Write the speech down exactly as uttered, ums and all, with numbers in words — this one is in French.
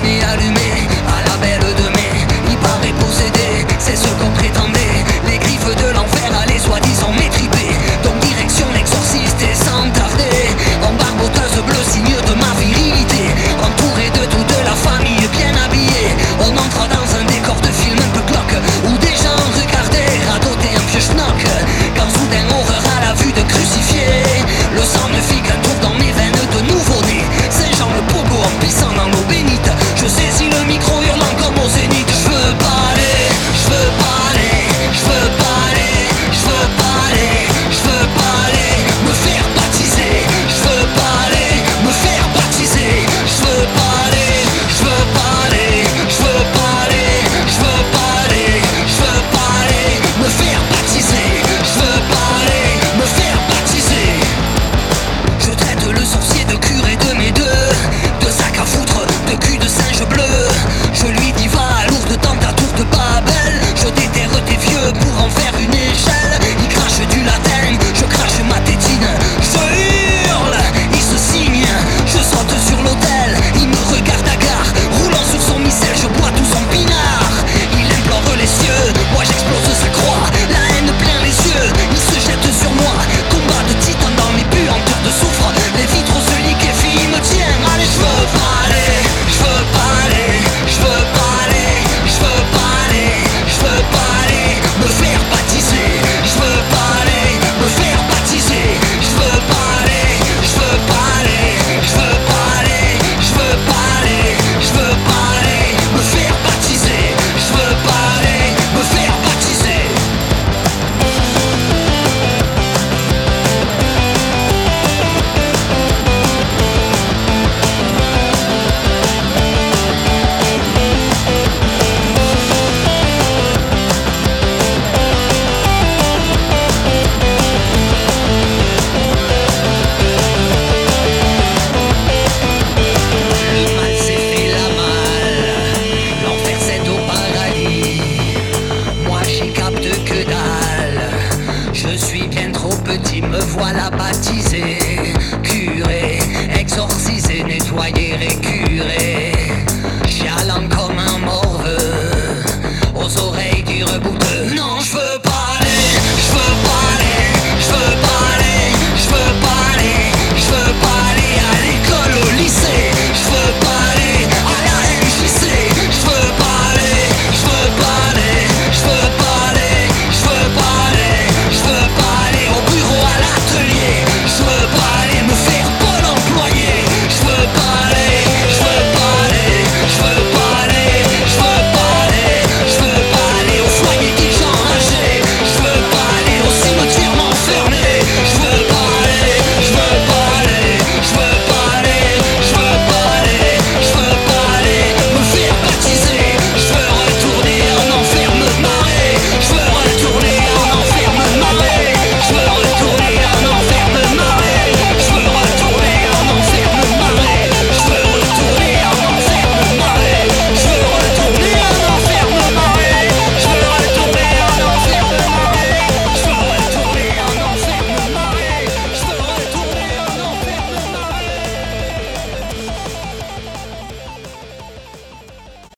fumée allumée à la belle de mai. Il paraît possédé, c'est ce qu'on prétendait. Les griffes de l'enfer allaient soi-disant m'étriper. Donc direction l'exorciste et sans tarder, en barboteuse bleue, signe de ma virilité. Entouré de toute la famille bien habillée, on entre dans un décor de film un peu glauque, où des gens regardaient radoter un vieux schnock. Quand soudain horreur à la vue de crucifié, le sang ne fit qu'un tour dans mes veines de nouveau-né. Saint-Jean le pogo en pissant dans l'eau bénite. Je saisis le micro hurlant comme au zénith. Je veux parler, je veux parler, je veux parler, je veux parler, je veux parler, me faire baptiser. Je veux parler, me faire baptiser. Je veux parler, je veux parler, je veux parler, je veux parler, je veux parler, me faire baptiser. Je veux parler, me faire baptiser. Je traite le sorcier de curé de mes deux, de sac à foutre, de cul de singe bleu. Je lui dis va, lourde tente à tour de Babel. Je déterre tes vieux pour en faire une échelle. Il crache du latin, je crache ma tétine. Je hurle, il se signe, je saute sur l'autel. Il me regarde hagard, roulant sur son missel. Je bois tout son pinard. Il implore les cieux, moi j'explose sa croix. La haine plein les yeux, il se jette sur moi. Combat de titan dans mes puanteurs de soufre. Les vitres se liquéfient, il me tient. Allez, je veux parler, je veux parler, je veux parler, je veux parler, je veux parler, me faire baptiser. Je veux parler, me faire baptiser. Je veux parler, je veux parler, je veux parler, je veux parler, je veux parler, me faire baptiser. Je veux parler, me faire baptiser. Le mal s'est fait la malle, l'enfer c'est au paradis. Moi j'y capte que dalle, je suis bien trop petit, me voilà baptisé. Curé, exorcisé, nettoyé, récuré. Chialant comme